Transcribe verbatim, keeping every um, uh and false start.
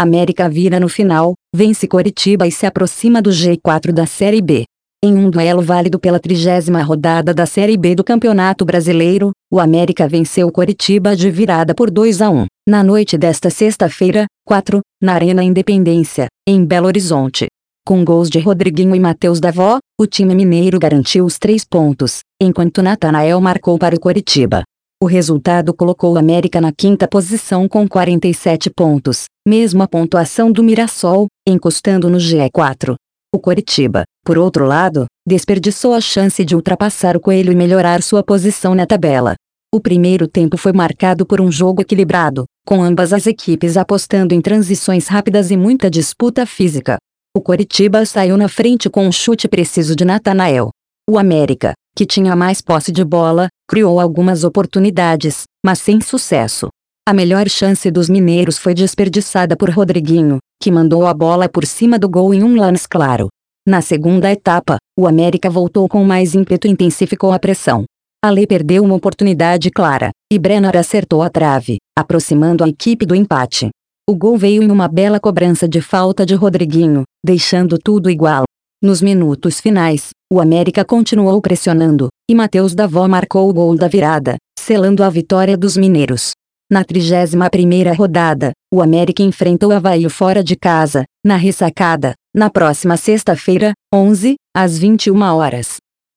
América vira no final, vence Coritiba e se aproxima do G quatro da Série B. Em um duelo válido pela trigésima rodada da Série B do Campeonato Brasileiro, o América venceu Coritiba de virada por dois a um, na noite desta sexta-feira, quatro, na Arena Independência, em Belo Horizonte. Com gols de Rodriguinho e Matheus Davó, o time mineiro garantiu os três pontos, enquanto Natanael marcou para o Coritiba. O resultado colocou o América na quinta posição com quarenta e sete pontos, mesma pontuação do Mirassol, encostando no G quatro. O Coritiba, por outro lado, desperdiçou a chance de ultrapassar o Coelho e melhorar sua posição na tabela. O primeiro tempo foi marcado por um jogo equilibrado, com ambas as equipes apostando em transições rápidas e muita disputa física. O Coritiba saiu na frente com um chute preciso de Natanael. O América, que tinha mais posse de bola, criou algumas oportunidades, mas sem sucesso. A melhor chance dos mineiros foi desperdiçada por Rodriguinho, que mandou a bola por cima do gol em um lance claro. Na segunda etapa, o América voltou com mais ímpeto e intensificou a pressão. Ale perdeu uma oportunidade clara, e Brenner acertou a trave, aproximando a equipe do empate. O gol veio em uma bela cobrança de falta de Rodriguinho, deixando tudo igual. Nos minutos finais, o América continuou pressionando, e Matheus Davó marcou o gol da virada, selando a vitória dos mineiros. Na trigésima primeira rodada, o América enfrenta o Avaí fora de casa, na Ressacada, na próxima sexta-feira, onze, às vinte e uma horas.